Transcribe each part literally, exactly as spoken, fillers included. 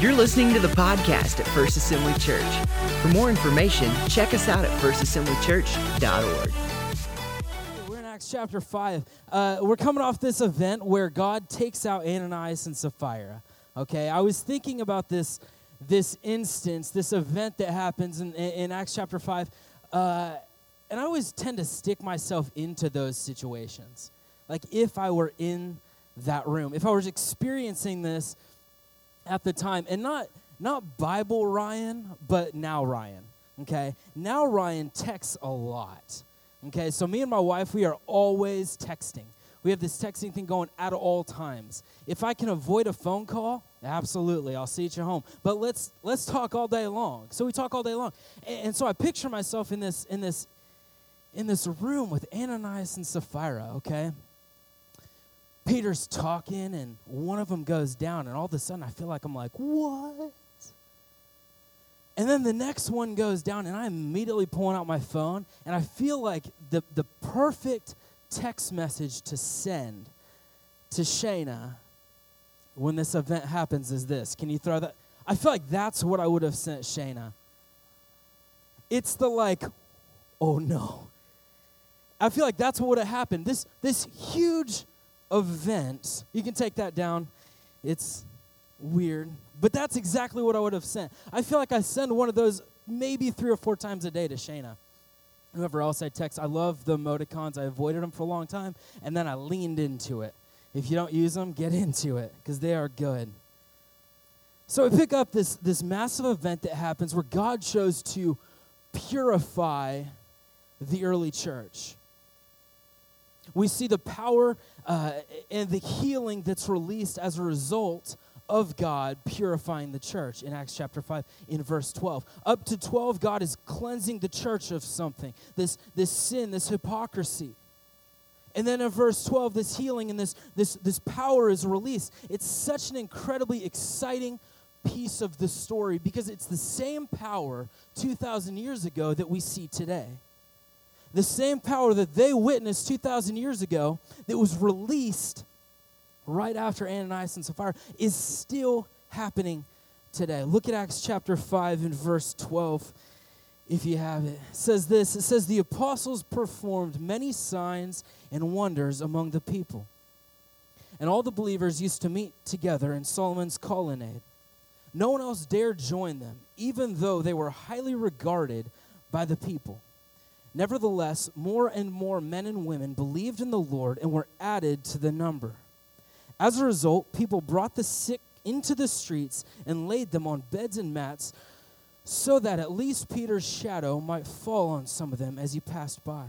You're listening to the podcast at First Assembly Church. For more information, check us out at first assembly church dot org. We're in Acts chapter five. Uh, we're coming off this event where God takes out Ananias and Sapphira. Okay, I was thinking about this this instance, this event that happens in, in Acts chapter five, uh, and I always tend to stick myself into those situations. Like if I were in that room, if I was experiencing this at the time, and not not Bible Ryan, but now Ryan, okay? Now Ryan texts a lot, okay? So me and my wife, we are always texting. We have this texting thing going at all times. If I can avoid a phone call, absolutely, I'll see you at your home. But let's let's talk all day long. So we talk all day long. And, and so I picture myself in this in this in this room with Ananias and Sapphira, okay? Peter's talking, and one of them goes down, and all of a sudden I feel like I'm like, what? And then the next one goes down, and I'm immediately pulling out my phone, and I feel like the, the perfect text message to send to Shayna when this event happens is this. Can you throw that? I feel like that's what I would have sent Shayna. It's the like, oh no. I feel like that's what would have happened. This, this huge event, you can take that down. It's weird, but that's exactly what I would have sent. I feel like I send one of those maybe three or four times a day to Shayna. Whoever else I text, I love the emoticons. I avoided them for a long time, and then I leaned into it. If you don't use them, get into it, because they are good. So I pick up this, this massive event that happens where God chose to purify the early church. We see the power uh, and the healing that's released as a result of God purifying the church in Acts chapter five in verse twelve. Up to twelve, God is cleansing the church of something, this, this sin, this hypocrisy. And then in verse twelve, this healing and this, this, this power is released. It's such an incredibly exciting piece of the story because it's the same power two thousand years ago that we see today. The same power that they witnessed two thousand years ago that was released right after Ananias and Sapphira is still happening today. Look at Acts chapter five and verse twelve, if you have it. It says this, it says, the apostles performed many signs and wonders among the people. And all the believers used to meet together in Solomon's colonnade. No one else dared join them, even though they were highly regarded by the people. Nevertheless, more and more men and women believed in the Lord and were added to the number. As a result, people brought the sick into the streets and laid them on beds and mats so that at least Peter's shadow might fall on some of them as he passed by.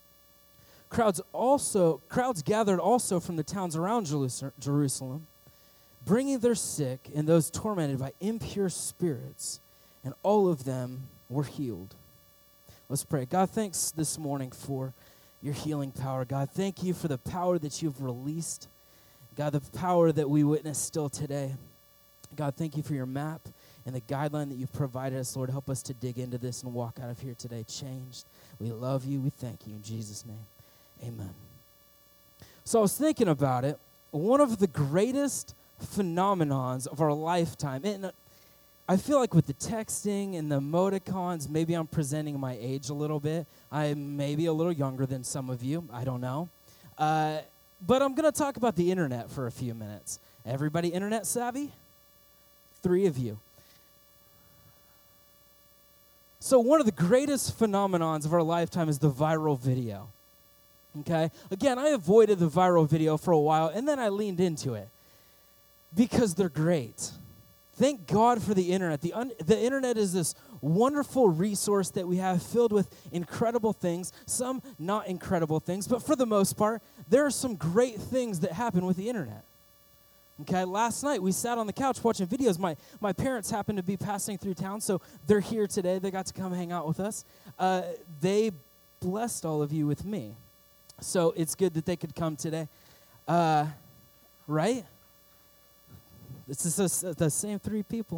Crowds also crowds gathered also from the towns around Jerusalem, bringing their sick and those tormented by impure spirits, and all of them were healed. Let's pray. God, thanks this morning for your healing power. God, thank you for the power that you've released. God, the power that we witness still today. God, thank you for your map and the guideline that you've provided us. Lord, help us to dig into this and walk out of here today changed. We love you. We thank you. In Jesus' name, amen. So I was thinking about it. One of the greatest phenomenons of our lifetime, and I feel like with the texting and the emoticons, maybe I'm presenting my age a little bit. I'm maybe a little younger than some of you. I don't know. Uh, but I'm going to talk about the internet for a few minutes. Everybody internet savvy? Three of you. So one of the greatest phenomenons of our lifetime is the viral video. Okay? Again, I avoided the viral video for a while, and then I leaned into it because they're great. Thank God for the internet. The, un- the internet is this wonderful resource that we have filled with incredible things, some not incredible things, but for the most part, there are some great things that happen with the internet. Okay, last night we sat on the couch watching videos. My, my parents happened to be passing through town, so they're here today. They got to come hang out with us. Uh, they blessed all of you with me, so it's good that they could come today. Uh, right? It's just the same three people.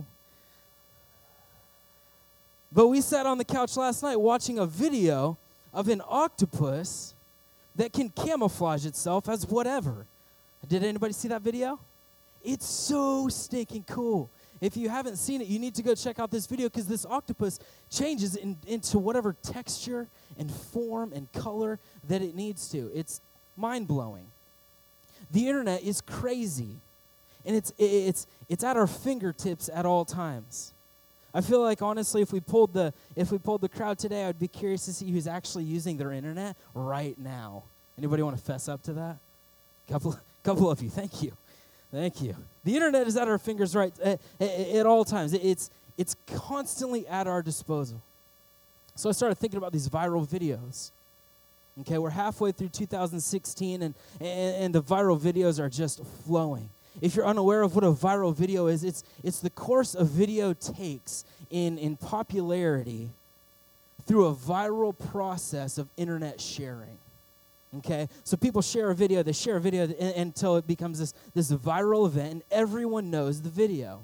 But we sat on the couch last night watching a video of an octopus that can camouflage itself as whatever. Did anybody see that video? It's so stinking cool. If you haven't seen it, you need to go check out this video because this octopus changes in, into whatever texture and form and color that it needs to. It's mind-blowing. The internet is crazy, and it's it's it's at our fingertips at all times. I feel like honestly, if we pulled the if we pulled the crowd today, I'd be curious to see who's actually using their internet right now. Anybody want to fess up to that? Couple couple of you, thank you. Thank you. The internet is at our fingers right at, at, at all times. It, it's it's constantly at our disposal. So I started thinking about these viral videos. Okay, we're halfway through two thousand sixteen, and, and, and the viral videos are just flowing. If you're unaware of what a viral video is, it's it's the course a video takes in, in popularity through a viral process of internet sharing. Okay, so people share a video, they share a video th- until it becomes this, this viral event, and everyone knows the video.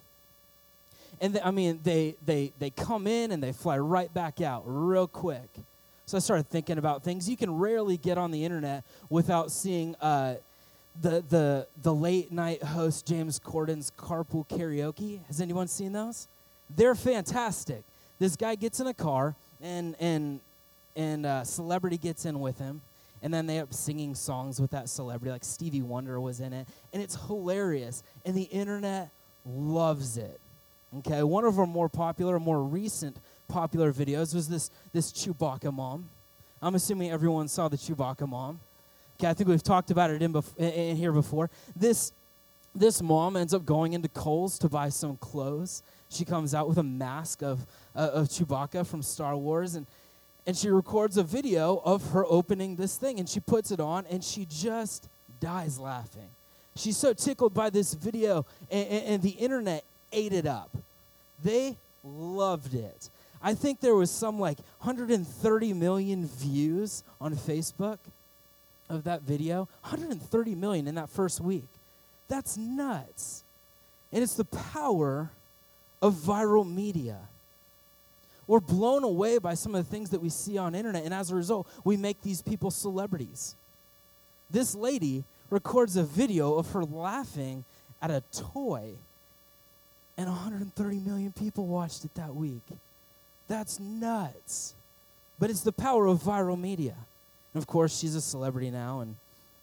And th- I mean, they, they, they come in and they fly right back out real quick. So I started thinking about things. You can rarely get on the internet without seeing uh, the, the, the late night host James Corden's Carpool Karaoke. Has anyone seen those? They're fantastic. This guy gets in a car, and, and, and a celebrity gets in with him. And then they end up singing songs with that celebrity, like Stevie Wonder was in it. And it's hilarious. And the internet loves it. Okay, one of our more popular, more recent popular videos was this, this Chewbacca mom. I'm assuming everyone saw the Chewbacca mom. Okay, I think we've talked about it in, bef- in here before. This, this mom ends up going into Kohl's to buy some clothes. She comes out with a mask of, uh, of Chewbacca from Star Wars, and And she records a video of her opening this thing, and she puts it on, and she just dies laughing. She's so tickled by this video, and, and, and the internet ate it up. They loved it. I think there was some like one hundred thirty million views on Facebook of that video. one hundred thirty million in that first week. That's nuts. And it's the power of viral media. We're blown away by some of the things that we see on internet, and as a result, we make these people celebrities. This lady records a video of her laughing at a toy, and one hundred thirty million people watched it that week. That's nuts. But it's the power of viral media. And of course, she's a celebrity now, and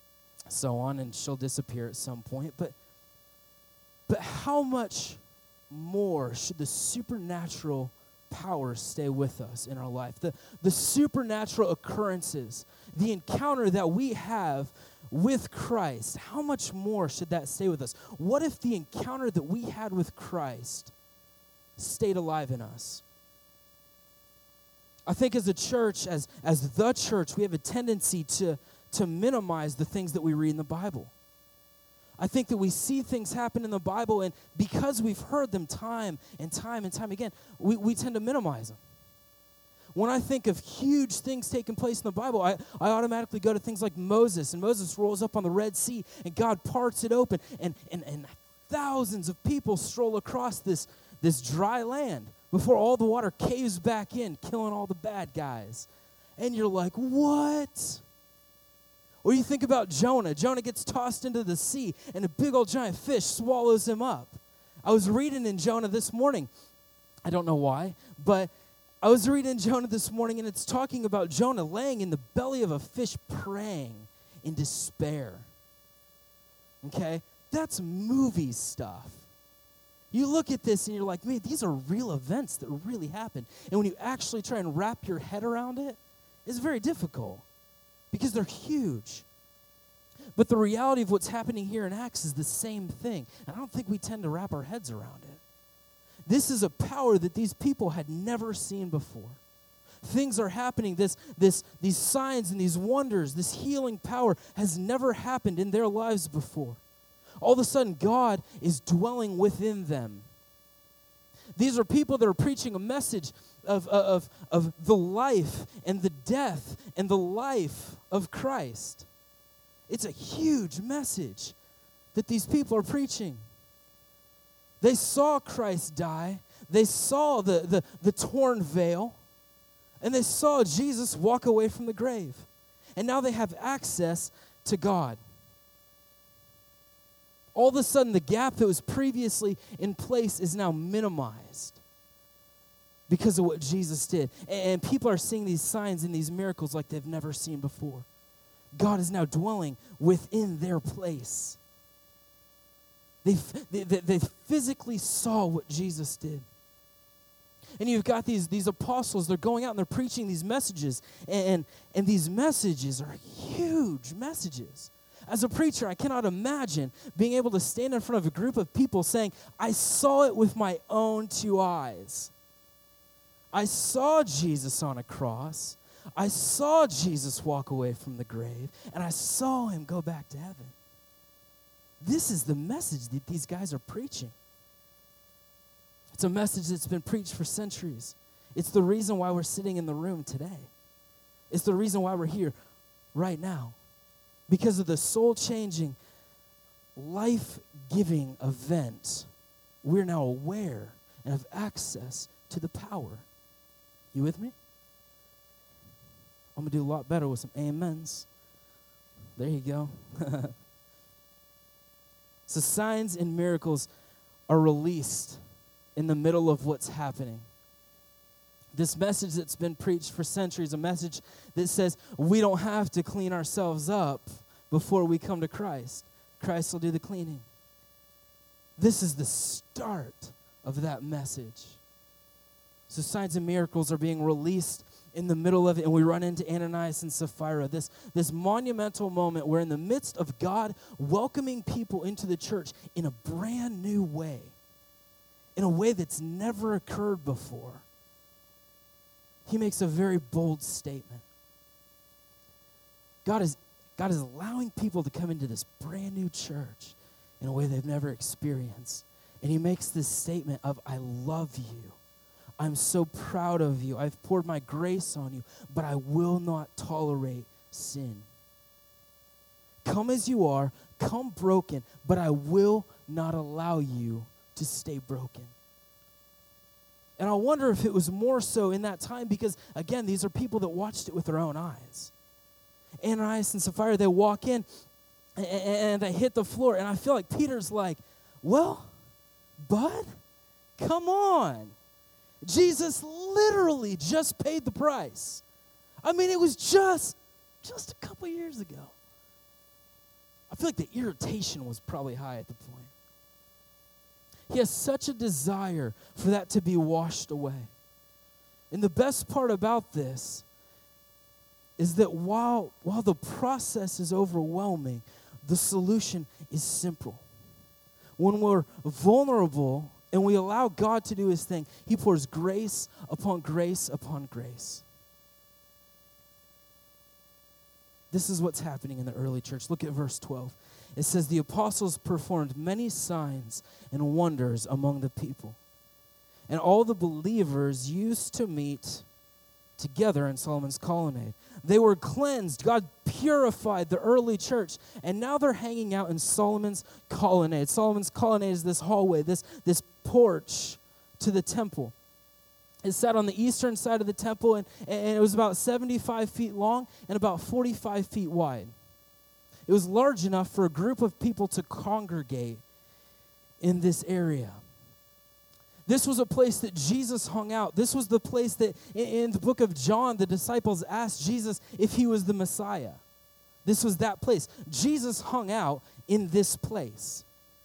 so on, and she'll disappear at some point. But, but how much more should the supernatural power stay with us in our life? The, the supernatural occurrences, the encounter that we have with Christ, how much more should that stay with us? What if the encounter that we had with Christ stayed alive in us? I think as a church, as, as the church, we have a tendency to, to minimize the things that we read in the Bible. I think that we see things happen in the Bible, and because we've heard them time and time and time again, we, we tend to minimize them. When I think of huge things taking place in the Bible, I, I automatically go to things like Moses, and Moses rolls up on the Red Sea, and God parts it open, and, and, and thousands of people stroll across this, this dry land before all the water caves back in, killing all the bad guys. And you're like, what? Or you think about Jonah. Jonah gets tossed into the sea, and a big old giant fish swallows him up. I was reading in Jonah this morning. I don't know why, but I was reading Jonah this morning, and it's talking about Jonah laying in the belly of a fish praying in despair. Okay? That's movie stuff. You look at this, and you're like, man, these are real events that really happen. And when you actually try and wrap your head around it, it's very difficult, because they're huge. But the reality of what's happening here in Acts is the same thing. And I don't think we tend to wrap our heads around it. This is a power that these people had never seen before. Things are happening. This, this, these signs and these wonders, this healing power has never happened in their lives before. All of a sudden, God is dwelling within them. These are people that are preaching a message of, of, of the life and the death and the life of Christ. It's a huge message that these people are preaching. They saw Christ die. They saw the, the, the torn veil. And they saw Jesus walk away from the grave. And now they have access to God. All of a sudden, the gap that was previously in place is now minimized because of what Jesus did. And people are seeing these signs and these miracles like they've never seen before. God is now dwelling within their place. They, they, they physically saw what Jesus did. And you've got these, these apostles, they're going out and they're preaching these messages. And, and these messages are huge messages. As a preacher, I cannot imagine being able to stand in front of a group of people saying, I saw it with my own two eyes. I saw Jesus on a cross. I saw Jesus walk away from the grave. And I saw him go back to heaven. This is the message that these guys are preaching. It's a message that's been preached for centuries. It's the reason why we're sitting in the room today. It's the reason why we're here right now. Because of the soul-changing, life-giving event, we're now aware and have access to the power. You with me? I'm going to do a lot better with some amens. There you go. So signs and miracles are released in the middle of what's happening. This message that's been preached for centuries, a message that says we don't have to clean ourselves up before we come to Christ. Christ will do the cleaning. This is the start of that message. So signs and miracles are being released in the middle of it, and we run into Ananias and Sapphira, this, this monumental moment where in the midst of God welcoming people into the church in a brand new way, in a way that's never occurred before, he makes a very bold statement. God is, God is allowing people to come into this brand new church in a way they've never experienced. And he makes this statement of, I love you. I'm so proud of you. I've poured my grace on you, but I will not tolerate sin. Come as you are, come broken, but I will not allow you to stay broken. And I wonder if it was more so in that time because, again, these are people that watched it with their own eyes. Ananias and Sapphira, they walk in and, and they hit the floor. And I feel like Peter's like, well, bud, come on. Jesus literally just paid the price. I mean, it was just, just a couple years ago. I feel like the irritation was probably high at the point. He has such a desire for that to be washed away. And the best part about this is that while, while the process is overwhelming, the solution is simple. When we're vulnerable and we allow God to do his thing, he pours grace upon grace upon grace. This is what's happening in the early church. Look at verse twelve. It says, the apostles performed many signs and wonders among the people. And all the believers used to meet together in Solomon's colonnade. They were cleansed. God purified the early church. And now they're hanging out in Solomon's colonnade. Solomon's colonnade is this hallway, this, this porch to the temple. It sat on the eastern side of the temple, and, and it was about seventy-five feet long and about forty-five feet wide. It was large enough for a group of people to congregate in this area. This was a place that Jesus hung out. This was the place that in, in the book of John, the disciples asked Jesus if he was the Messiah. This was that place. Jesus hung out in this place.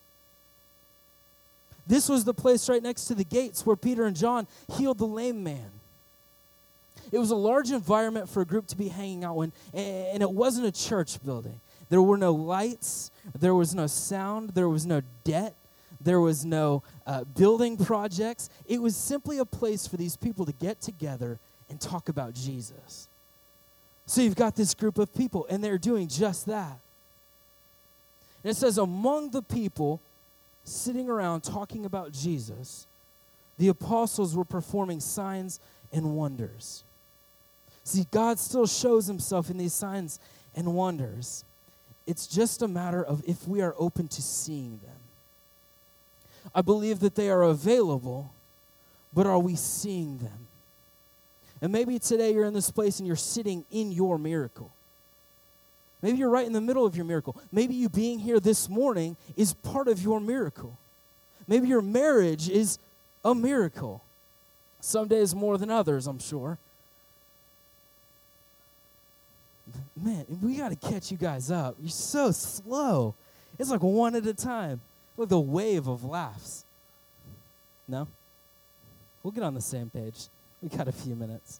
This was the place right next to the gates where Peter and John healed the lame man. It was a large environment for a group to be hanging out in, and it wasn't a church building. There were no lights, there was no sound, there was no debt, there was no uh, building projects. It was simply a place for these people to get together and talk about Jesus. So you've got this group of people, and they're doing just that. And it says, among the people sitting around talking about Jesus, the apostles were performing signs and wonders. See, God still shows himself in these signs and wonders. It's just a matter of if we are open to seeing them. I believe that they are available, but are we seeing them? And maybe today you're in this place and you're sitting in your miracle. Maybe you're right in the middle of your miracle. Maybe you being here this morning is part of your miracle. Maybe your marriage is a miracle. Some days more than others, I'm sure. Man, we got to catch you guys up. You're so slow. It's like one at a time with a wave of laughs. No? We'll get on the same page. We got a few minutes.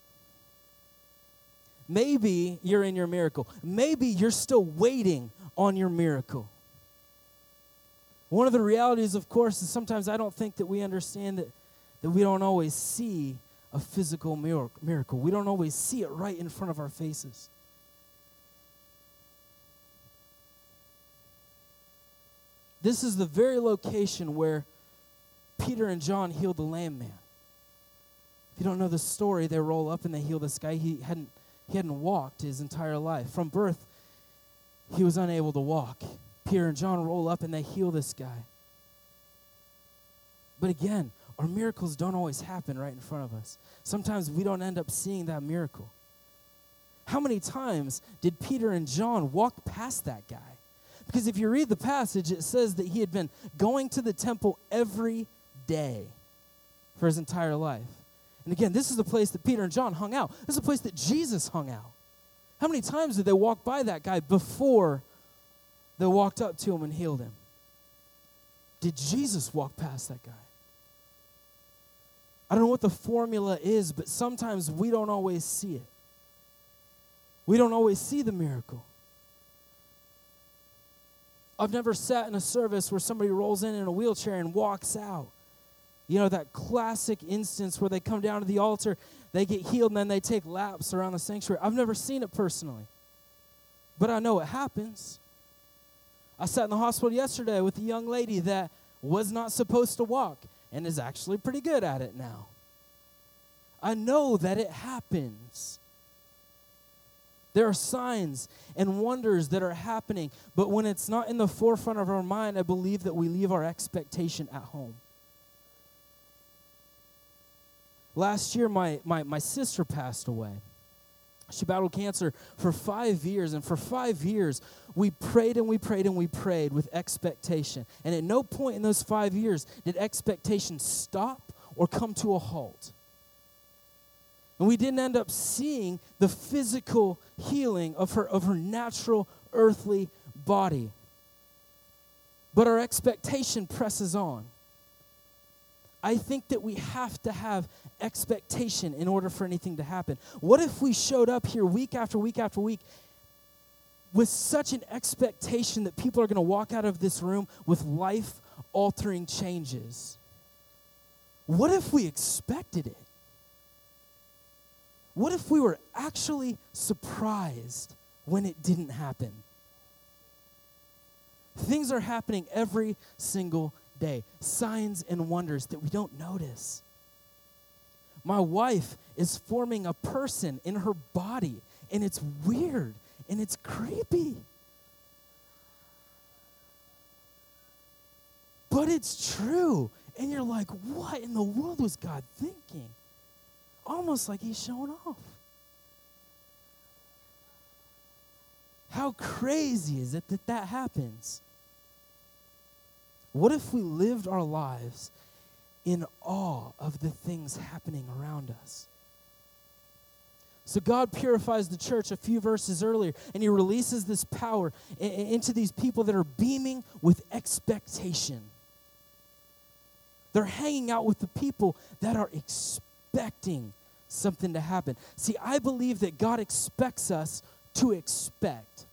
Maybe you're in your miracle. Maybe you're still waiting on your miracle. One of the realities, of course, is sometimes I don't think that we understand that, that we don't always see a physical miracle. We don't always see it right in front of our faces. This is the very location where Peter and John healed the lame man. If you don't know the story, they roll up and they heal this guy. He hadn't, he hadn't walked his entire life. From birth, he was unable to walk. Peter and John roll up and they heal this guy. But again, our miracles don't always happen right in front of us. Sometimes we don't end up seeing that miracle. How many times did Peter and John walk past that guy? Because if you read the passage, it says that he had been going to the temple every day for his entire life. And again, this is the place that Peter and John hung out. This is the place that Jesus hung out. How many times did they walk by that guy before they walked up to him and healed him? Did Jesus walk past that guy? I don't know what the formula is, but sometimes we don't always see it. We don't always see the miracle. I've never sat in a service where somebody rolls in in a wheelchair and walks out. You know, that classic instance where they come down to the altar, they get healed, and then they take laps around the sanctuary. I've never seen it personally, but I know it happens. I sat in the hospital yesterday with a young lady that was not supposed to walk and is actually pretty good at it now. I know that it happens. There are signs and wonders that are happening, but when it's not in the forefront of our mind, I believe that we leave our expectation at home. Last year, my, my, my sister passed away. She battled cancer for five years, and for five years, we prayed and we prayed and we prayed with expectation. And at no point in those five years did expectation stop or come to a halt. And we didn't end up seeing the physical healing of her, of her natural earthly body. But our expectation presses on. I think that we have to have expectation in order for anything to happen. What if we showed up here week after week after week with such an expectation that people are going to walk out of this room with life-altering changes? What if we expected it? What if we were actually surprised when it didn't happen? Things are happening every single day. Signs and wonders that we don't notice. My wife is forming a person in her body, and it's weird, and it's creepy. But it's true. And you're like, what in the world was God thinking? Almost like he's showing off. How crazy is it that that happens? What if we lived our lives in awe of the things happening around us? So God purifies the church a few verses earlier, and he releases this power I- into these people that are beaming with expectation. They're hanging out with the people that are expecting something to happen. See, I believe that God expects us to expect.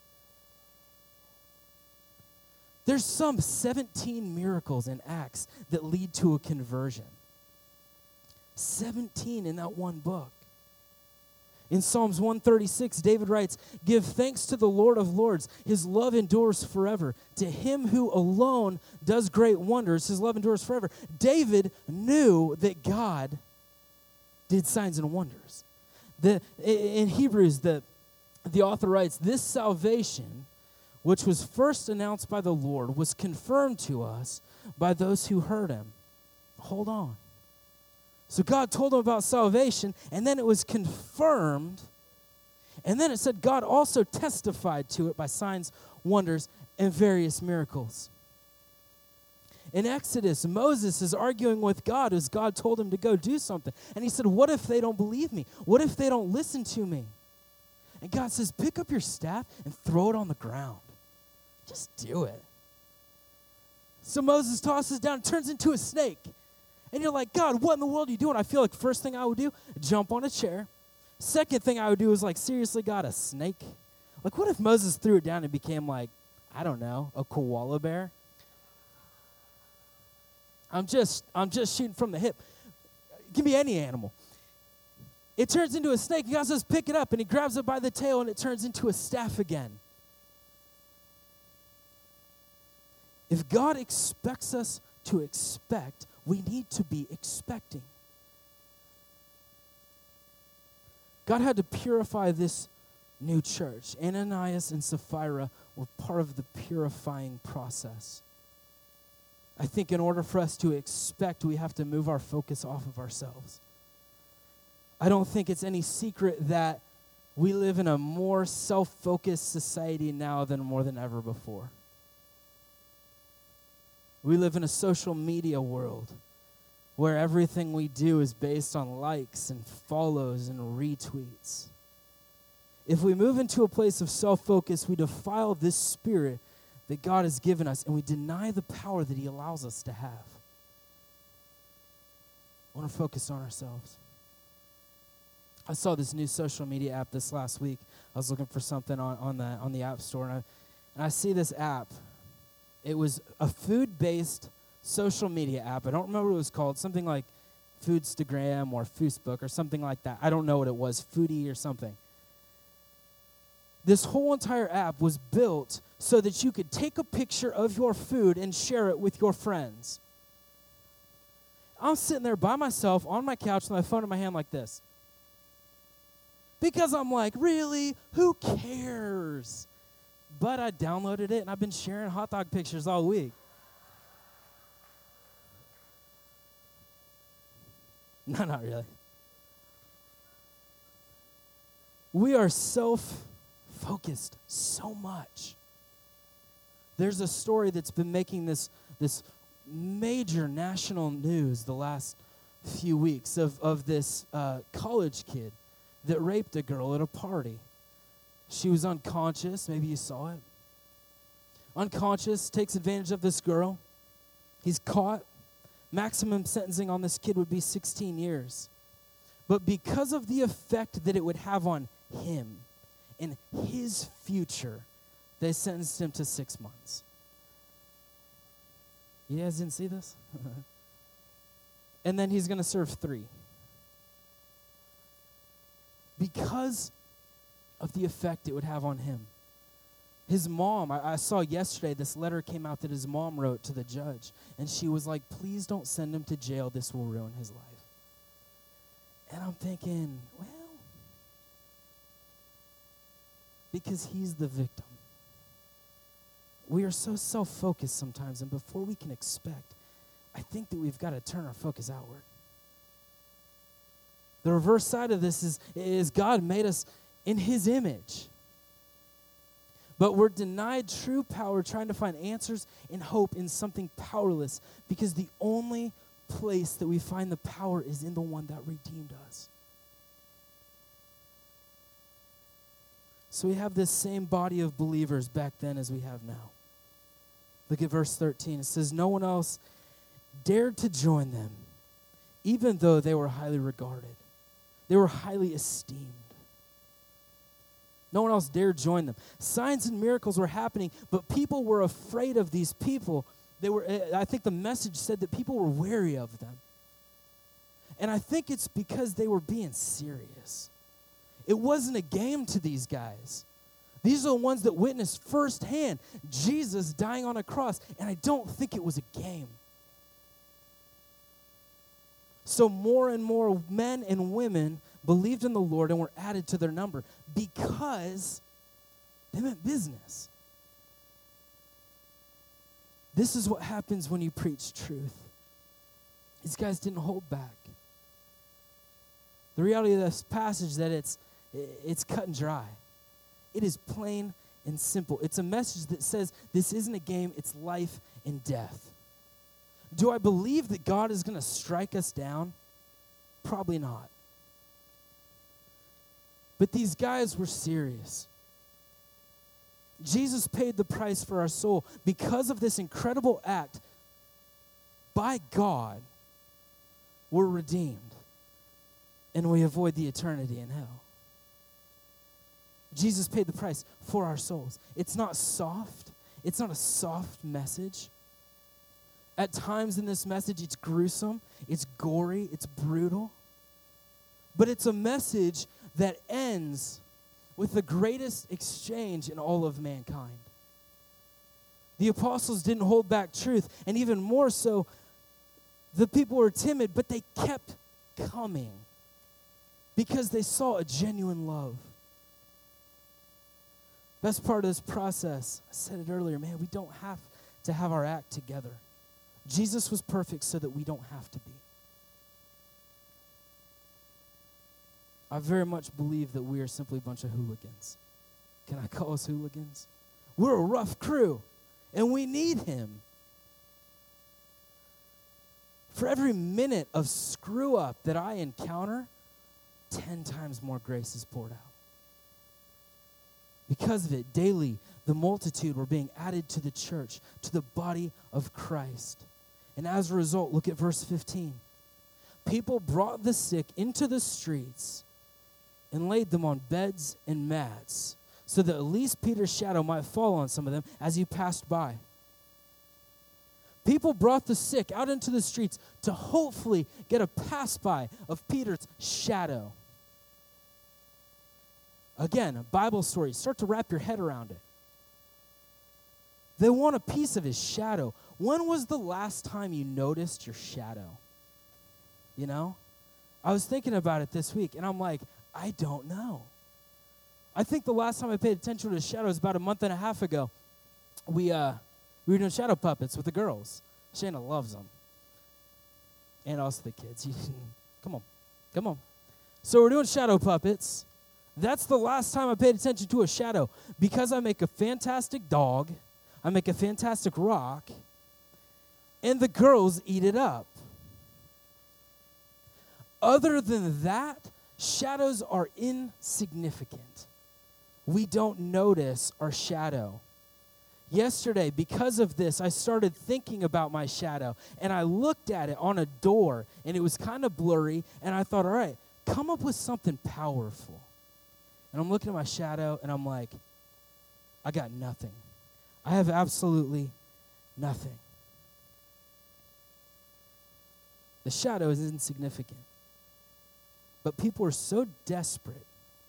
There's some seventeen miracles in Acts that lead to a conversion. seventeen in that one book. In Psalms one thirty-six, David writes, "Give thanks to the Lord of Lords. His love endures forever. To him who alone does great wonders, his love endures forever." David knew that God did signs and wonders. The, in Hebrews, the, the author writes, "This salvation, which was first announced by the Lord, was confirmed to us by those who heard him." Hold on. So God told them about salvation, and then it was confirmed And then it said God also testified to it by signs, wonders, and various miracles. In Exodus, Moses is arguing with God as God told him to go do something. And he said, what if they don't believe me? What if they don't listen to me? And God says, pick up your staff and throw it on the ground. Just do it. So Moses tosses down and turns into a snake. And you're like, God, what in the world are you doing? I feel like first thing I would do, jump on a chair. Second thing I would do is like, seriously, God, a snake? Like, what if Moses threw it down and became like, I don't know, a koala bear? I'm just, I'm just shooting from the hip. Give me any animal. It turns into a snake. God says, pick it up, and he grabs it by the tail, and it turns into a staff again. If God expects us to expect, we need to be expecting. God had to purify this new church. Ananias and Sapphira were part of the purifying process. I think in order for us to expect, we have to move our focus off of ourselves. I don't think it's any secret that we live in a more self-focused society now than more than ever before. We live in a social media world where everything we do is based on likes and follows and retweets. If we move into a place of self-focus, we defile this spirit that God has given us, and we deny the power that he allows us to have. I want to focus on ourselves. I saw this new social media app this last week. I was looking for something on, on the on the App Store, and I, and I see this app. It was a food-based social media app. I don't remember what it was called. Something like Foodstagram or Facebook or something like that. I don't know what it was, Foodie or something. This whole entire app was built so that you could take a picture of your food and share it with your friends. I'm sitting there by myself on my couch with my phone in my hand like this. Because I'm like, really? Who cares? But I downloaded it, and I've been sharing hot dog pictures all week. No, not really. We are self-focused so much. There's a story that's been making this, this major national news the last few weeks of, of this uh, college kid that raped a girl at a party. She was unconscious. Maybe you saw it. Unconscious, takes advantage of this girl. He's caught. Maximum sentencing on this kid would be sixteen years. But because of the effect that it would have on him and his future, they sentenced him to six months. You guys didn't see this? And then he's going to serve three. Because of the effect it would have on him. His mom, I, I saw yesterday, this letter came out that his mom wrote to the judge. And she was like, please don't send him to jail. This will ruin his life. And I'm thinking, well, because he's the victim. We are so self-focused sometimes, and before we can expect, I think that we've got to turn our focus outward. The reverse side of this is, is God made us in his image. But we're denied true power trying to find answers and hope in something powerless, because the only place that we find the power is in the one that redeemed us. So we have this same body of believers back then as we have now. Look at verse thirteen. It says, no one else dared to join them, even though they were highly regarded. They were highly esteemed. No one else dared join them. Signs and miracles were happening, but people were afraid of these people. They were. I think the message said that people were wary of them. And I think it's because they were being serious. It wasn't a game to these guys. These are the ones that witnessed firsthand Jesus dying on a cross, and I don't think it was a game. So more and more men and women believed in the Lord and were added to their number because they meant business. This is what happens when you preach truth. These guys didn't hold back. The reality of this passage is that it's It's cut and dry. It is plain and simple. It's a message that says this isn't a game, it's life and death. Do I believe that God is going to strike us down? Probably not. But these guys were serious. Jesus paid the price for our soul. Because of this incredible act, by God, we're redeemed. And we avoid the eternity in hell. Jesus paid the price for our souls. It's not soft. It's not a soft message. At times in this message, it's gruesome, it's gory, it's brutal. But it's a message that ends with the greatest exchange in all of mankind. The apostles didn't hold back truth, and even more so, the people were timid, but they kept coming because they saw a genuine love. Best part of this process, I said it earlier, man, we don't have to have our act together. Jesus was perfect so that we don't have to be. I very much believe that we are simply a bunch of hooligans. Can I call us hooligans? We're a rough crew, and we need him. For every minute of screw up that I encounter, ten times more grace is poured out. Because of it, daily, the multitude were being added to the church, to the body of Christ. And as a result, look at verse fifteen. People brought the sick into the streets and laid them on beds and mats, so that at least Peter's shadow might fall on some of them as he passed by. People brought the sick out into the streets to hopefully get a pass-by of Peter's shadow. Again, a Bible story. Start to wrap your head around it. They want a piece of his shadow. When was the last time you noticed your shadow? You know? I was thinking about it this week, and I'm like, I don't know. I think the last time I paid attention to a shadow was about a month and a half ago. We uh, we were doing shadow puppets with the girls. Shayna loves them. And also the kids. Come on. Come on. So we're doing shadow puppets. That's the last time I paid attention to a shadow. Because I make a fantastic dog, I make a fantastic rock, and the girls eat it up. Other than that, shadows are insignificant. We don't notice our shadow. Yesterday, because of this, I started thinking about my shadow, and I looked at it on a door, and it was kind of blurry, and I thought, all right, come up with something powerful. And I'm looking at my shadow, and I'm like, I got nothing. I have absolutely nothing. The shadow is insignificant. But people were so desperate.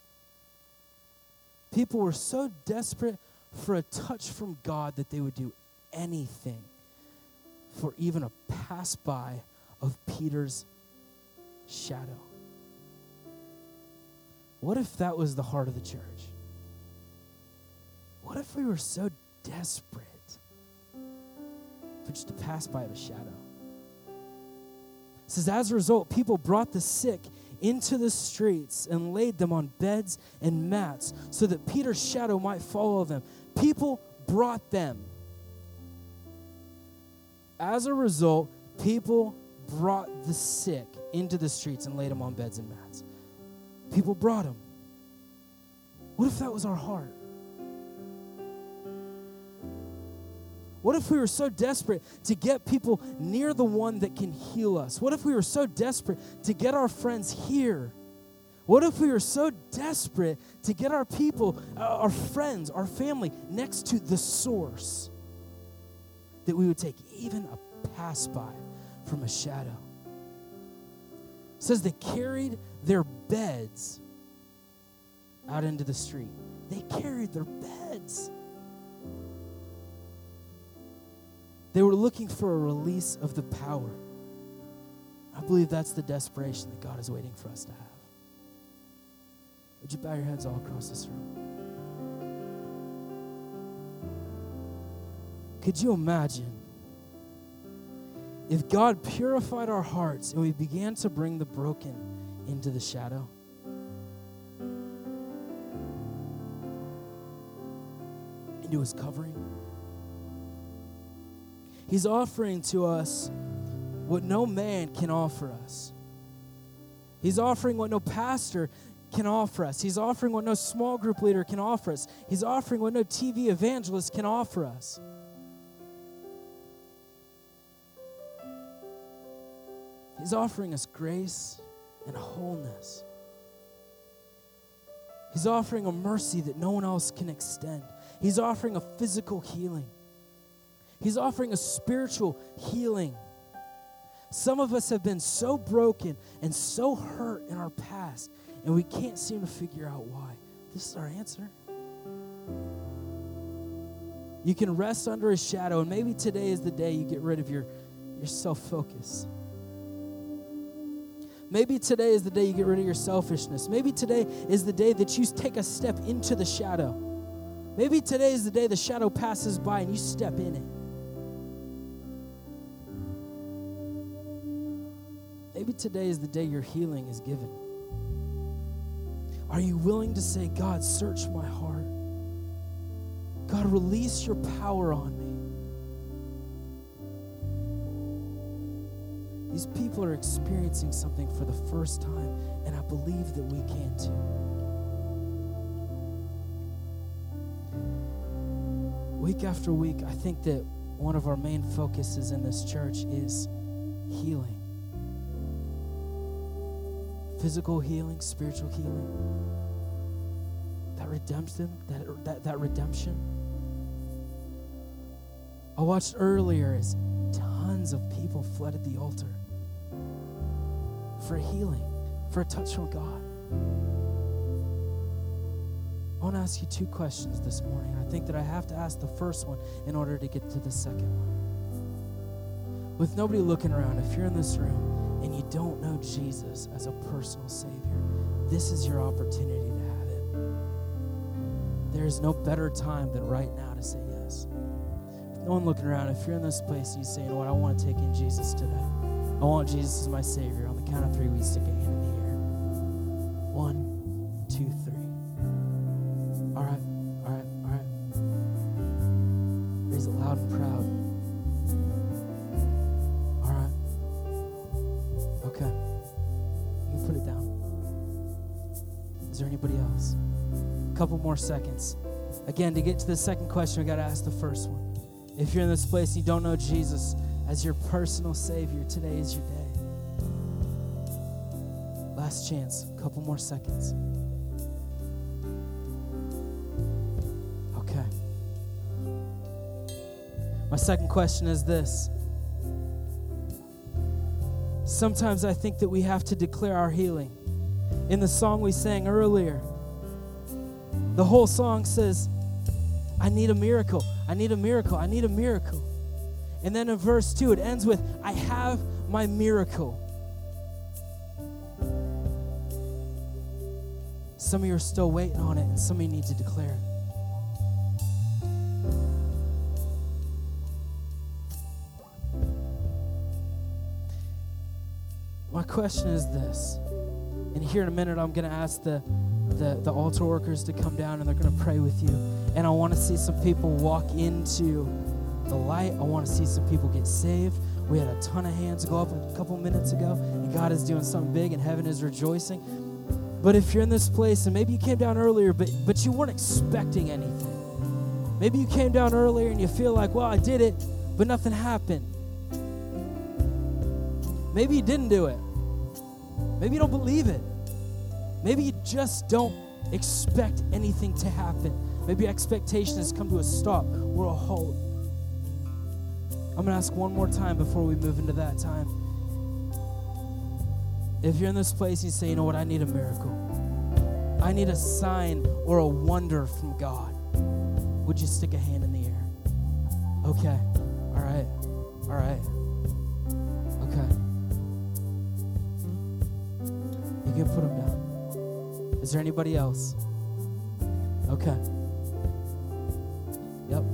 People were so desperate for a touch from God that they would do anything for even a pass-by of Peter's shadow. What if that was the heart of the church? What if we were so desperate for just a pass-by of a shadow? It says, as a result, people brought the sick into the streets and laid them on beds and mats so that Peter's shadow might follow them. People brought them. As a result, people brought the sick into the streets and laid them on beds and mats. People brought them. What if that was our heart? What if we were so desperate to get people near the one that can heal us? What if we were so desperate to get our friends here? What if we were so desperate to get our people, uh, our friends, our family next to the source that we would take even a pass-by from a shadow? It says they carried their beds out into the street. They carried their beds. They were looking for a release of the power. I believe that's the desperation that God is waiting for us to have. Would you bow your heads all across this room? Could you imagine if God purified our hearts and we began to bring the broken into the shadow? into his covering. He's offering to us what no man can offer us. He's offering what no pastor can offer us. He's offering what no small group leader can offer us. He's offering what no T V evangelist can offer us. He's offering us grace and wholeness. He's offering a mercy that no one else can extend. He's offering a physical healing. He's offering a spiritual healing. Some of us have been so broken and so hurt in our past, and we can't seem to figure out why. This is our answer. You can rest under his shadow, and maybe today is the day you get rid of your, your self-focus. Maybe today is the day you get rid of your selfishness. Maybe today is the day that you take a step into the shadow. Maybe today is the day the shadow passes by and you step in it. Maybe today is the day your healing is given. Are you willing to say, God, search my heart? God, release your power on me. These people are experiencing something for the first time, and I believe that we can too. Week after week, I think that one of our main focuses in this church is healing. Physical healing, spiritual healing. That redemption, that, that, that redemption. I watched earlier as tons of people flooded the altar for healing, for a touch from God. I want to ask you two questions this morning. I think that I have to ask the first one in order to get to the second one. With nobody looking around, if you're in this room and you don't know Jesus as a personal Savior, this is your opportunity to have it. There is no better time than right now to say yes. With no one looking around, if you're in this place and you say, you know what, I want to take in Jesus today. I want Jesus as my Savior. On the count of three, we stick a hand in the air. One, two, three. All right, all right, all right. Raise it loud and proud. All right. Okay. You can put it down. Is there anybody else? A couple more seconds. Again, to get to the second question, we got to ask the first one. If you're in this place and you don't know Jesus as your personal Savior, today is your day. Last chance, a couple more seconds. Okay. My second question is this. Sometimes I think that we have to declare our healing. In the song we sang earlier, the whole song says, I need a miracle, I need a miracle, I need a miracle. And then in verse two, it ends with, I have my miracle. Some of you are still waiting on it, and some of you need to declare it. My question is this, and here in a minute, I'm going to ask the, the, the altar workers to come down, and they're going to pray with you. And I want to see some people walk into the light. I want to see some people get saved. We had a ton of hands go up a couple minutes ago, and God is doing something big, and heaven is rejoicing. But if you're in this place, and maybe you came down earlier, but, but you weren't expecting anything. Maybe you came down earlier, and you feel like, well, I did it, but nothing happened. Maybe you didn't do it. Maybe you don't believe it. Maybe you just don't expect anything to happen. Maybe expectation has come to a stop or a halt. I'm going to ask one more time before we move into that time. If you're in this place and you say, you know what, I need a miracle. I need a sign or a wonder from God. Would you stick a hand in the air? Okay. All right. All right. Okay. You can put them down. Is there anybody else? Okay. Yep.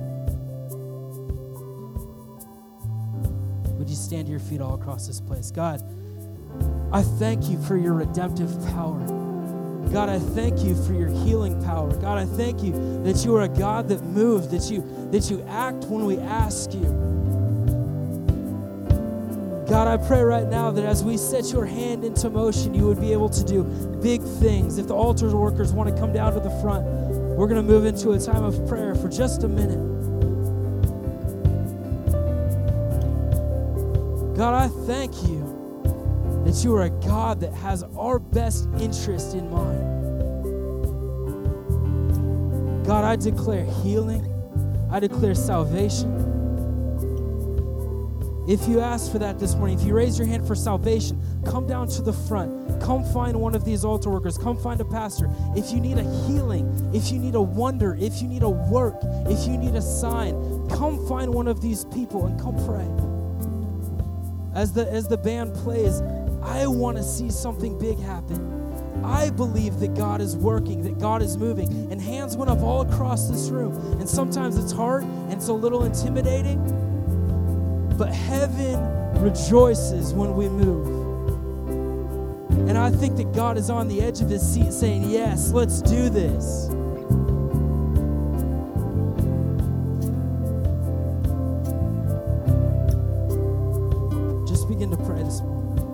Would you stand to your feet all across this place? God, I thank you for your redemptive power. God, I thank you for your healing power. God, I thank you that you are a God that moves, that you, that you act when we ask you. God, I pray right now that as we set your hand into motion, you would be able to do big things. If the altar workers want to come down to the front, we're going to move into a time of prayer for just a minute. God, I thank you that you are a God that has our best interest in mind. God, I declare healing. I declare salvation. If you ask for that this morning, if you raise your hand for salvation, come down to the front. Come find one of these altar workers. Come find a pastor. If you need a healing, if you need a wonder, if you need a work, if you need a sign, come find one of these people and come pray. As the, as the band plays, I want to see something big happen. I believe that God is working, that God is moving. And hands went up all across this room. And sometimes it's hard and it's a little intimidating. But heaven rejoices when we move. And I think that God is on the edge of his seat saying, yes, let's do this. Just begin to pray this morning.